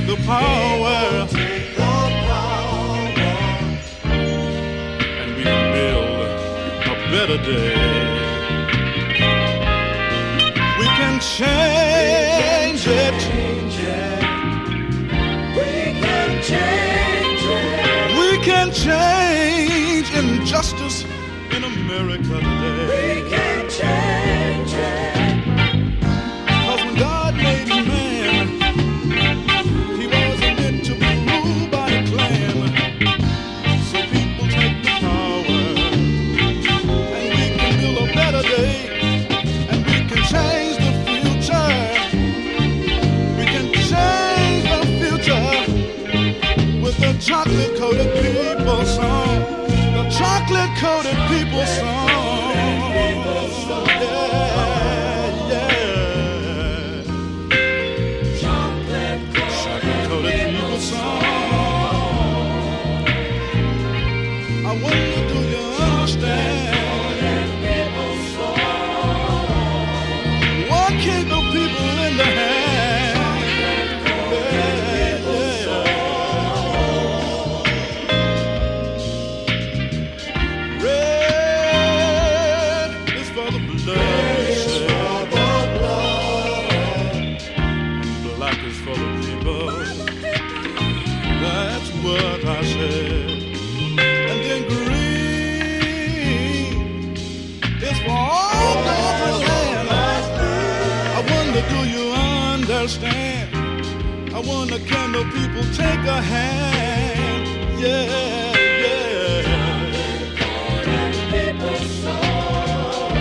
take the power, and we can build a better day. We can change it. We can change injustice in America today. We can change it. Because when God made man, he wasn't meant to be ruled by a clan. So people take the power, and we can build a better day, and we can change the future. We can change the future with the chocolate-coated people song. The chocolate-coated people song. Yeah, yeah. Chocolate-coated people song. I wonder, do you understand? What keep the people in the hand? What I said. And then green is for all over land. I wonder, do you understand? I wonder, can the people take a hand? Yeah.